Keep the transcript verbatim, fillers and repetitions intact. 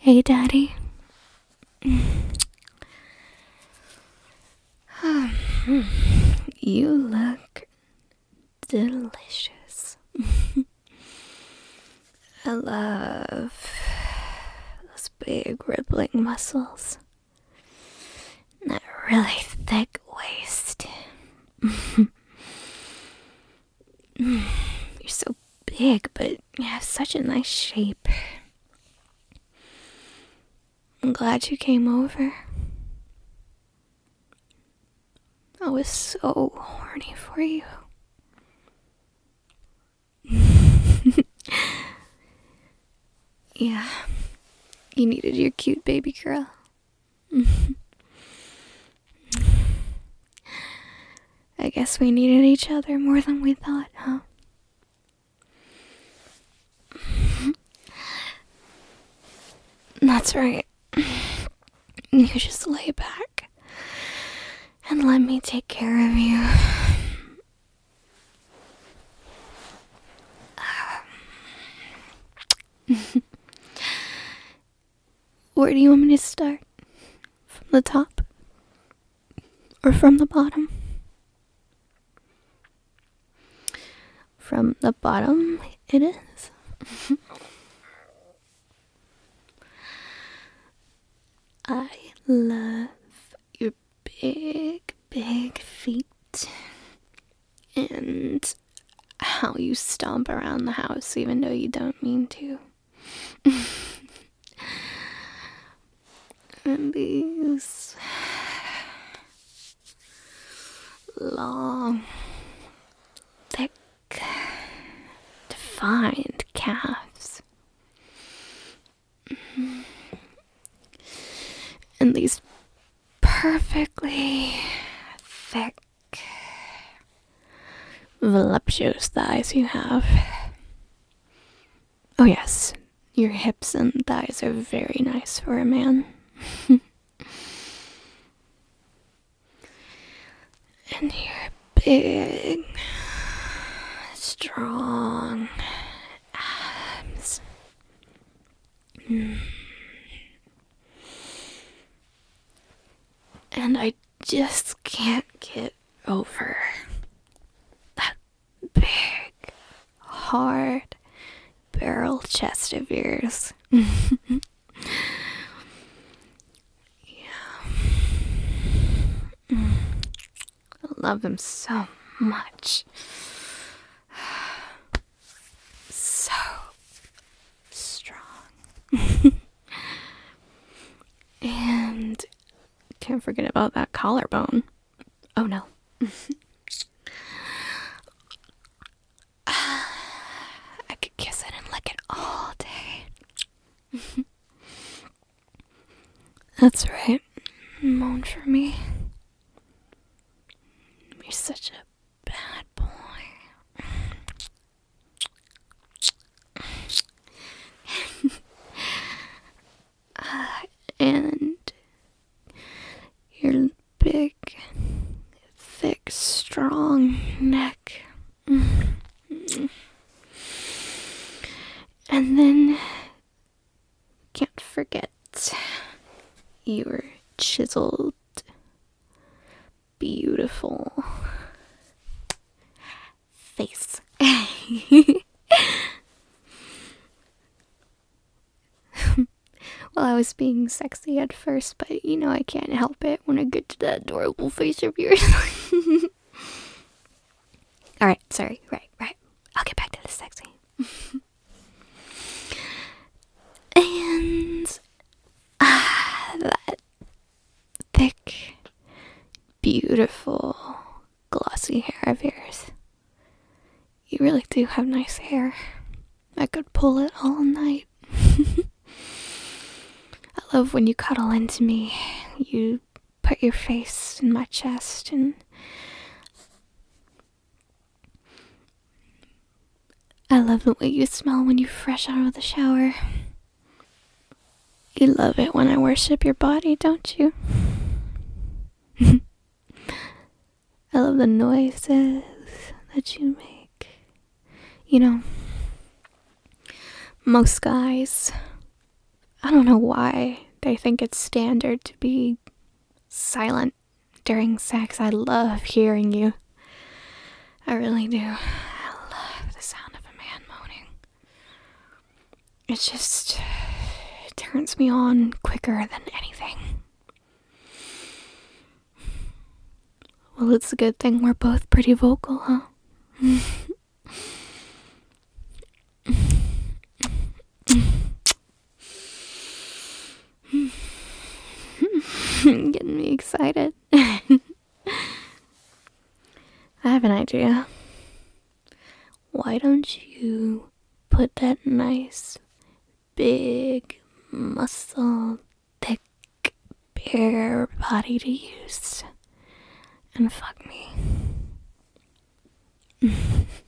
Hey, Daddy. You look delicious. I love those big rippling muscles. And that really thick waist. You're so big, but you have such a nice shape. I'm glad you came over. I was so horny for you. Yeah, you needed your cute baby girl. I guess we needed each other more than we thought, huh? That's right. You just lay back and let me take care of you. Where do you want me to start? From the top? Or from the bottom? From the bottom, it is. I love your big, big feet. And how you stomp around the house even though you don't mean to. And these long, thick, defined calves. And these perfectly thick, voluptuous thighs you have. Oh yes, your hips and thighs are very nice for a man. And your big, strong abs. Mm. And I just can't get over that big, hard barrel chest of yours. I love them so much. So strong. And can't forget about that collarbone. Oh no. I could kiss it and lick it all day. That's right. Moan for me. You're such a bad boy. uh, and your big, thick, strong neck. And then, can't forget your chiseled, beautiful face. Well, I was being sexy at first, but you know I can't help it when I get to that adorable face of yours. Alright, sorry, right, right. I'll get back to the sexy. And ah, that thick, beautiful, glossy hair of yours. You really do have nice hair. I could pull it all night. I love when you cuddle into me. You put your face in my chest and I love the way you smell when you're fresh out of the shower. You love it when I worship your body, don't you? I love the noises that you make. You know, most guys I don't know why they think it's standard to be silent during sex. I love hearing you. I really do. I love the sound of a man moaning. It just it turns me on quicker than anything. Well, it's a good thing we're both pretty vocal, huh? Getting me excited. I have an idea. Why don't you put that nice, big, muscle, thick, bare body to use and fuck me?